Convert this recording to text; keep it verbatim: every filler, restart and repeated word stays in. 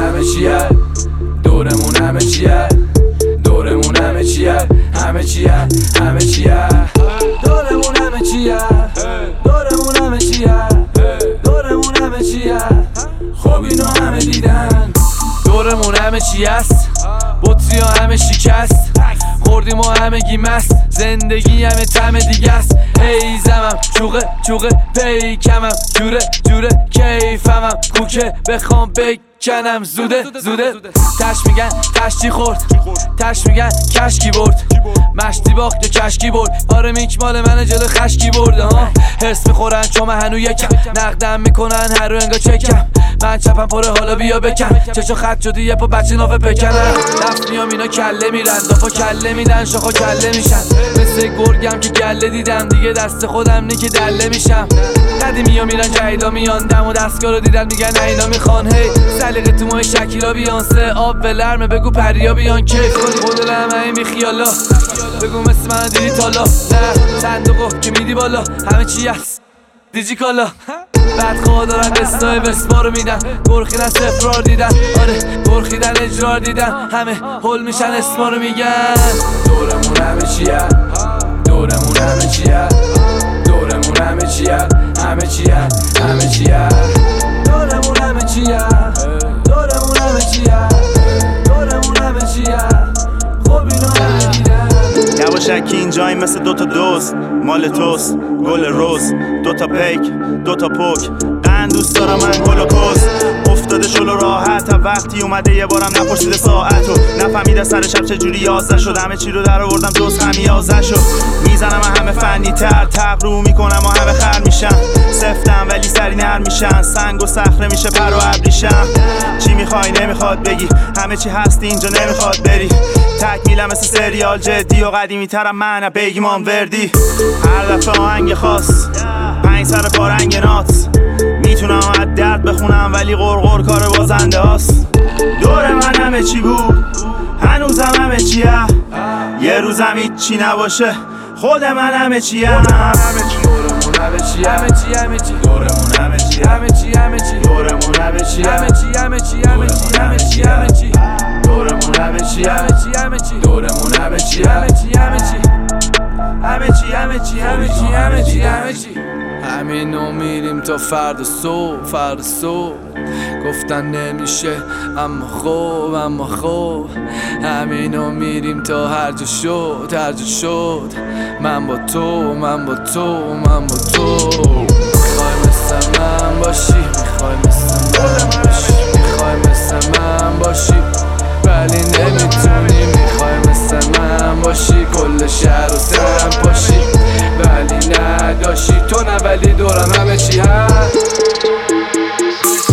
همه چیه، دورمون همه چیه، دورمون همه چیه، همه چیه، همه چیه، دورمون همه چیه، دورمون همه چیه، دورمون همه چیه. خب اینو همه دیدن، دورمون همه چی است، بطری ها همه شکست، خوردیم و همه گی مست، زندگی همه طعم دیگه است. ای زمم چوقه چوقه پیکمم، جوره جوره کیفمم، کوکه بخوام بکنم زوده زوده. تش میگن تشتی خورد، تش میگن کشکی برد، مشتی باخت یا کشکی برد. آره میک مال من جلو خشکی برده ها. حس میخورن چون من هنو یکم، نقدم میکنن هر رو انگا چکم. من چپم پره حالا بیا بکن، چشو خط شدی یه پا بچه نافه پکنن. دفت میام اینا کله میرن، دافا کله میدن شاخا کله میشن. مثل گرگم که گله دیدم دیگه دست خودم نی که دله میشم. قدیمی ها میرن جدیدا میان، دم و دستگاه رو دیدن میگن نه اینا میخوان. هی سلیقه تو ماه شکیلا بیانسه، آب و لرمه بگو پریا بیان کیف کنی خود لرمه بی خیالا. بگو مثل من دیدی تالا، نه صندوقو که میدی بالا همه چی هست دیجی کالا. بعد خواه دارن قصای بسما رو میدن، برخیدن سفرار دیدن، آره برخیدن اجرار دیدن، همه حل میشن اسما رو میگن. دورمون همه چیه، دورمون همه چیه، دورمون همه چیه، همه چیه، همه چیه، دورمون همه چیه، دورمون همه چیه، دورمون همه چیه. خب اینو همه دیدن. یواشکی اینجاییم مثل دوتا دوست، مال توست گل روز، دوتا پیک دوتا پوک، قند دوست دارم من گل و کس. افتاده شلو راحت تا وقتی اومده یه بارم نپرسیده ساعتو، نفهمیده سر شب چجوری یازده شد. همه چی رو در آوردم جز خمیازه شد. میزنم همه فنی تر، تقرو میکنم و همه خر میشن. سفتم ولی سری نر میشن، سنگ و صخره میشه پر و ابریشم. چی میخوای نمیخواد بگی، همه چی هست اینجا نمیخواد بری. تکمیلم مثل سریال جدی و قدیمی ترم من بگیم آن وردی. هر دفعه آهنگ خاص، پنج سر پارنگ نات، میتونم از درد بخونم ولی غرغر کار بازنده هاست. دور من همه چی بود، هنوزم همه چیه، یه روزم هیچی نباشه خود من همه چیه. دورمون همه چی، همه چی، همه چی، دورمون همه چی، همه چی، همه چی، دورمون همه چی، همه چی، همه چی، همه چی، همه چی، همه چی، دورمون همه چی، همه چی، همه چی، دورمون همه چی، همه چی، همه چی، همه چی، همه چی، همه چی، همه چی، همه چی. همینو میریم تا فردا صبح، فردا صبح گفتن نمیشه اما خوب، اما خوب. همینو میریم تا هر جا شد، هر جا شد. من با تو، من با تو، من با تو. میخوای مثل من باشی، میخوای مثل من باشی، میخوای مثل من باشی ولی نمیتونی. میخوای مثل من باشی کل شهر و سرم پاشی ولی نداشی تو، نه ولی دورم همه چی هست.